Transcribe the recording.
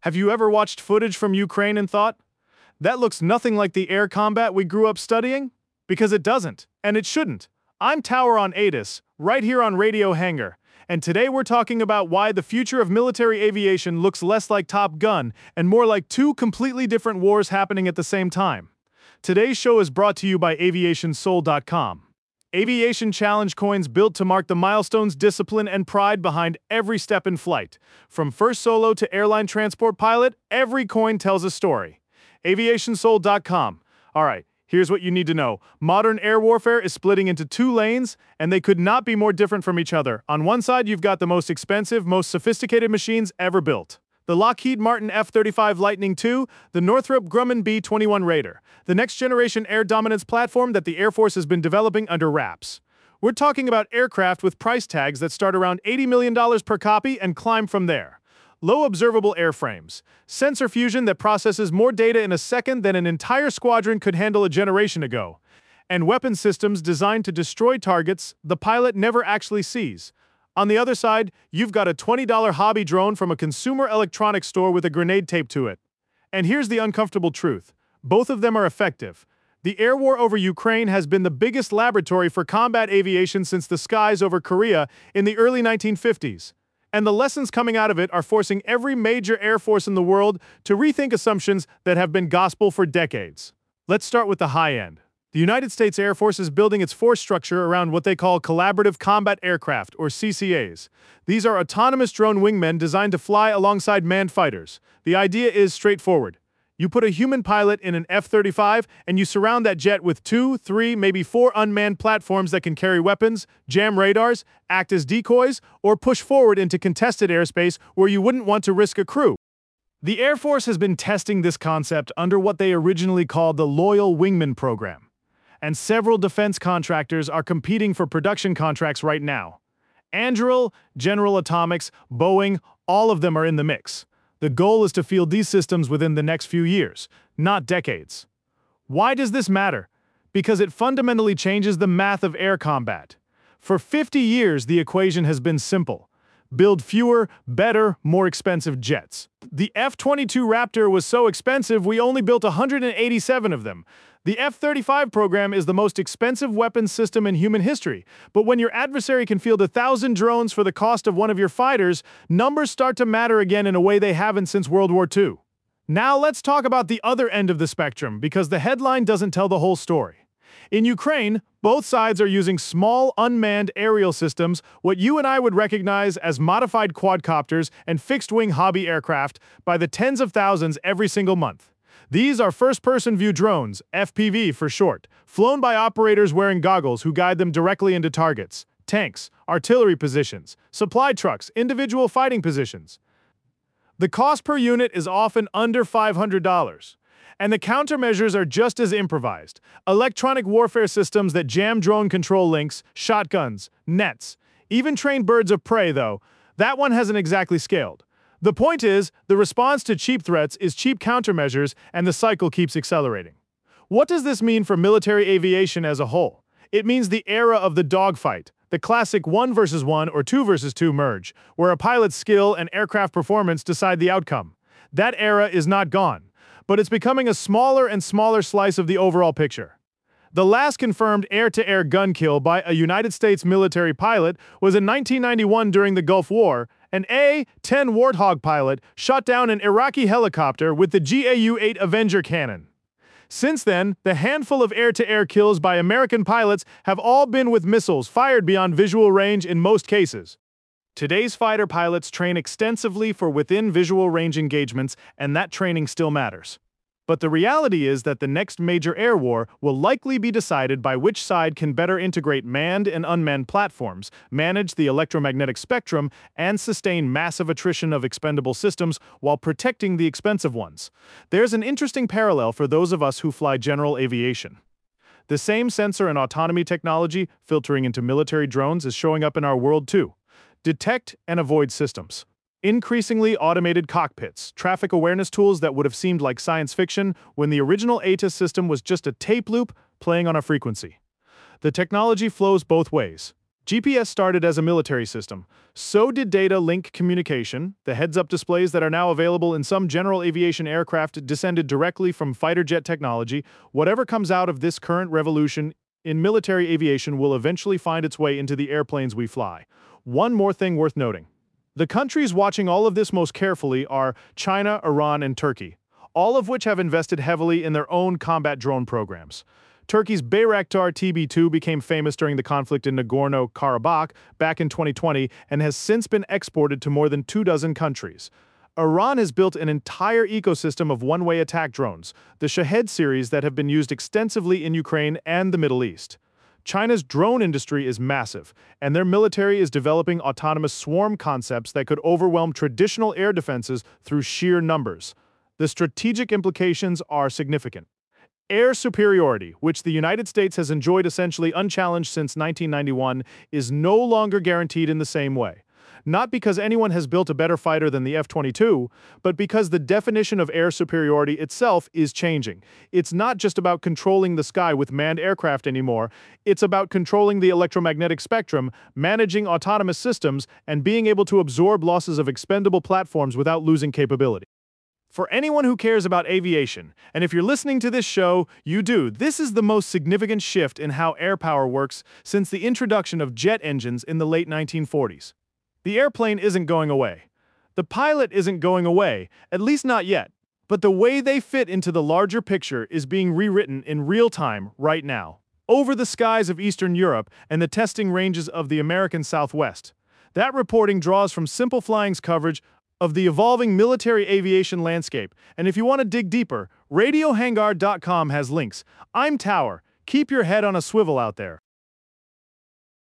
Have you ever watched footage from Ukraine and thought, that looks nothing like the air combat we grew up studying? Because it doesn't, and it shouldn't. I'm Tower on ATIS, right here on Radio Hangar, and today we're talking about why the future of military aviation looks less like Top Gun and more like two completely different wars happening at the same time. Today's show is brought to you by AviationSoul.com. Aviation challenge coins built to mark the milestones, discipline, and pride behind every step in flight. From first solo to airline transport pilot, every coin tells a story. AviationSoul.com. All right, here's what you need to know. Modern air warfare is splitting into two lanes, and they could not be more different from each other. On one side, you've got the most expensive, most sophisticated machines ever built. The Lockheed Martin F-35 Lightning II, the Northrop Grumman B-21 Raider, the next-generation air dominance platform that the Air Force has been developing under wraps. We're talking about aircraft with price tags that start around $80 million per copy and climb from there. Low observable airframes, sensor fusion that processes more data in a second than an entire squadron could handle a generation ago, and weapon systems designed to destroy targets the pilot never actually sees. On the other side, you've got a $20 hobby drone from a consumer electronics store with a grenade taped to it. And here's the uncomfortable truth. Both of them are effective. The air war over Ukraine has been the biggest laboratory for combat aviation since the skies over Korea in the early 1950s. And the lessons coming out of it are forcing every major air force in the world to rethink assumptions that have been gospel for decades. Let's start with the high end. The United States Air Force is building its force structure around what they call Collaborative Combat Aircraft, or CCAs. These are autonomous drone wingmen designed to fly alongside manned fighters. The idea is straightforward. You put a human pilot in an F-35 and you surround that jet with 2, 3, maybe 4 unmanned platforms that can carry weapons, jam radars, act as decoys, or push forward into contested airspace where you wouldn't want to risk a crew. The Air Force has been testing this concept under what they originally called the Loyal Wingman Program. And several defense contractors are competing for production contracts right now. Anduril, General Atomics, Boeing, all of them are in the mix. The goal is to field these systems within the next few years, not decades. Why does this matter? Because it fundamentally changes the math of air combat. For 50 years, the equation has been simple. Build fewer, better, more expensive jets. The F-22 Raptor was so expensive we only built 187 of them. The F-35 program is the most expensive weapons system in human history, but when your adversary can field 1,000 drones for the cost of one of your fighters, numbers start to matter again in a way they haven't since World War II. Now let's talk about the other end of the spectrum, because the headline doesn't tell the whole story. In Ukraine, both sides are using small, unmanned aerial systems, what you and I would recognize as modified quadcopters and fixed-wing hobby aircraft, by the tens of thousands every single month. These are first-person view drones, FPV for short, flown by operators wearing goggles who guide them directly into targets, tanks, artillery positions, supply trucks, individual fighting positions. The cost per unit is often under $500. And the countermeasures are just as improvised. Electronic warfare systems that jam drone control links, shotguns, nets. Even trained birds of prey, though. That one hasn't exactly scaled. The point is, the response to cheap threats is cheap countermeasures, and the cycle keeps accelerating. What does this mean for military aviation as a whole? It means the era of the dogfight, the classic 1 versus 1 or 2 versus 2 merge, where a pilot's skill and aircraft performance decide the outcome. That era is not gone, but it's becoming a smaller and smaller slice of the overall picture. The last confirmed air-to-air gun kill by a United States military pilot was in 1991 during the Gulf War. An A-10 Warthog pilot shot down an Iraqi helicopter with the GAU-8 Avenger cannon. Since then, the handful of air-to-air kills by American pilots have all been with missiles fired beyond visual range in most cases. Today's fighter pilots train extensively for within visual range engagements, and that training still matters. But the reality is that the next major air war will likely be decided by which side can better integrate manned and unmanned platforms, manage the electromagnetic spectrum, and sustain massive attrition of expendable systems while protecting the expensive ones. There's an interesting parallel for those of us who fly general aviation. The same sensor and autonomy technology filtering into military drones is showing up in our world too. Detect and avoid systems. Increasingly automated cockpits, traffic awareness tools that would have seemed like science fiction when the original ATIS system was just a tape loop playing on a frequency. The technology flows both ways. GPS started as a military system. So did data link communication. The heads-up displays that are now available in some general aviation aircraft descended directly from fighter jet technology. Whatever comes out of this current revolution in military aviation will eventually find its way into the airplanes we fly. One more thing worth noting. The countries watching all of this most carefully are China, Iran, and Turkey, all of which have invested heavily in their own combat drone programs. Turkey's Bayraktar TB2 became famous during the conflict in Nagorno-Karabakh back in 2020 and has since been exported to more than 24 countries. Iran has built an entire ecosystem of one-way attack drones, the Shahed series that have been used extensively in Ukraine and the Middle East. China's drone industry is massive, and their military is developing autonomous swarm concepts that could overwhelm traditional air defenses through sheer numbers. The strategic implications are significant. Air superiority, which the United States has enjoyed essentially unchallenged since 1991, is no longer guaranteed in the same way. Not because anyone has built a better fighter than the F-22, but because the definition of air superiority itself is changing. It's not just about controlling the sky with manned aircraft anymore, it's about controlling the electromagnetic spectrum, managing autonomous systems, and being able to absorb losses of expendable platforms without losing capability. For anyone who cares about aviation, and if you're listening to this show, you do, this is the most significant shift in how air power works since the introduction of jet engines in the late 1940s. The airplane isn't going away. The pilot isn't going away, at least not yet. But the way they fit into the larger picture is being rewritten in real time right now, over the skies of Eastern Europe and the testing ranges of the American Southwest. That reporting draws from Simple Flying's coverage of the evolving military aviation landscape. And if you want to dig deeper, RadioHangar.com has links. I'm Tower. Keep your head on a swivel out there.